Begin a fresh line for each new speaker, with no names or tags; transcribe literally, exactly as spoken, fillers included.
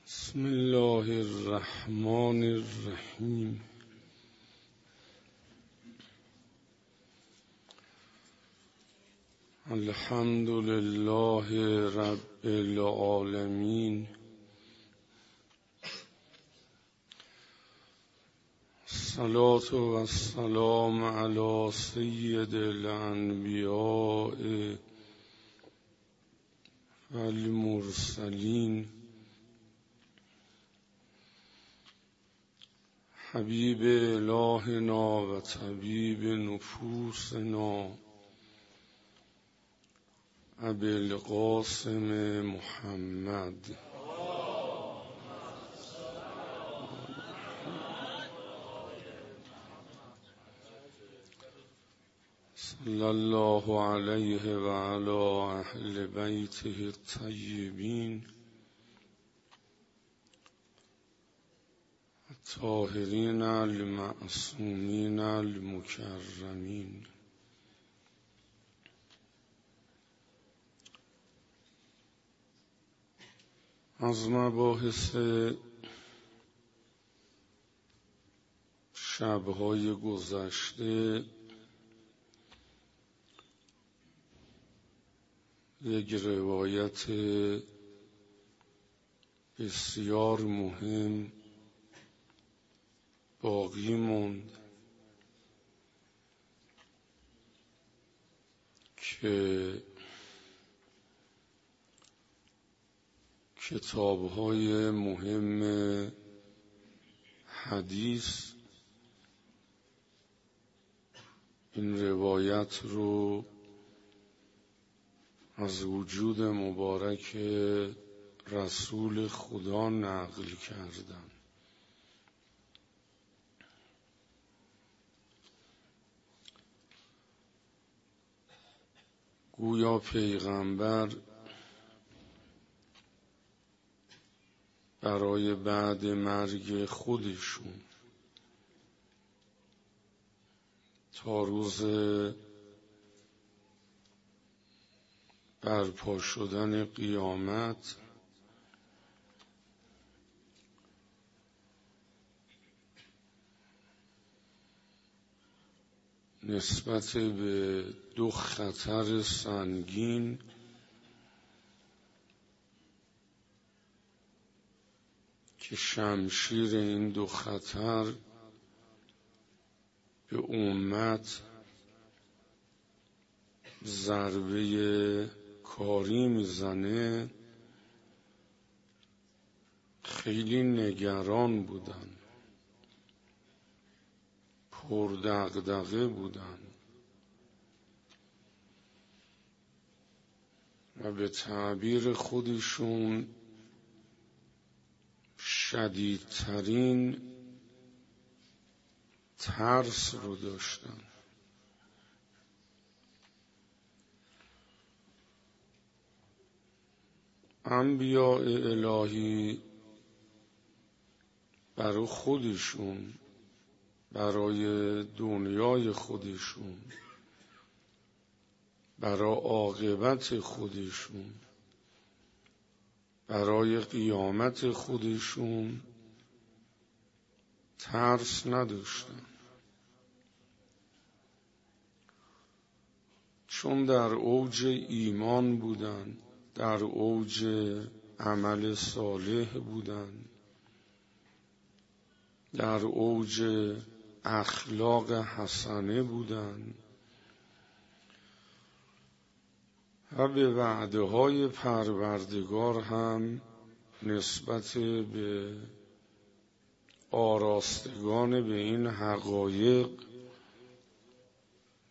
بسم الله الرحمن الرحیم. الحمد لله رب العالمین. الصلاة و السلام علی سید الانبیاء و المرسلین حبیب الهنا و طبیب نفوسنا ابی القاسم محمد صلی الله علیه و علی اهل بیته الطیبین الطاهرین المعصومین المکرمین. از مباحث شب‌های گذشته یک روایت بسیار مهم باقی موند که کتاب‌های مهم حدیث این روایت رو از وجود مبارک رسول خدا نقل کردن. گویا پیغمبر برای بعد مرگ خودشون تا روز برپا شدن قیامت نسبت به دو خطر سنگین که شمشیر این دو خطر به امت ضربه کاری میزنه، خیلی نگران بودن، پردغدغه بودن و به تعبیر خودشون شدیدترین ترس رو داشتن. انبیاء الهی برای خودشون، برای دنیای خودشون، برای عاقبت خودشون، برای قیامت خودشون ترس نداشتن، چون در اوج ایمان بودن، در اوج عمل صالح بودن، در اوج اخلاق حسنه بودن و به وعده های پروردگار هم نسبت به آراستگان به این حقایق